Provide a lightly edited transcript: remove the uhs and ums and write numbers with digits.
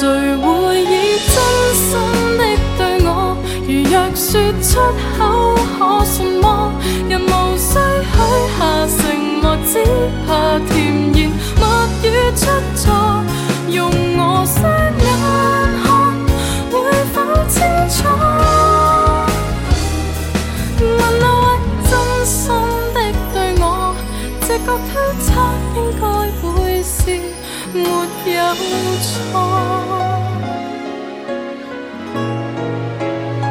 谁會以真心的對我？如若說出口可信麼？人無需許下承諾，只怕甜言蜜語出錯。用我雙眼看，會否清楚？問那位真心的對我，直覺推測應該會是沒有錯。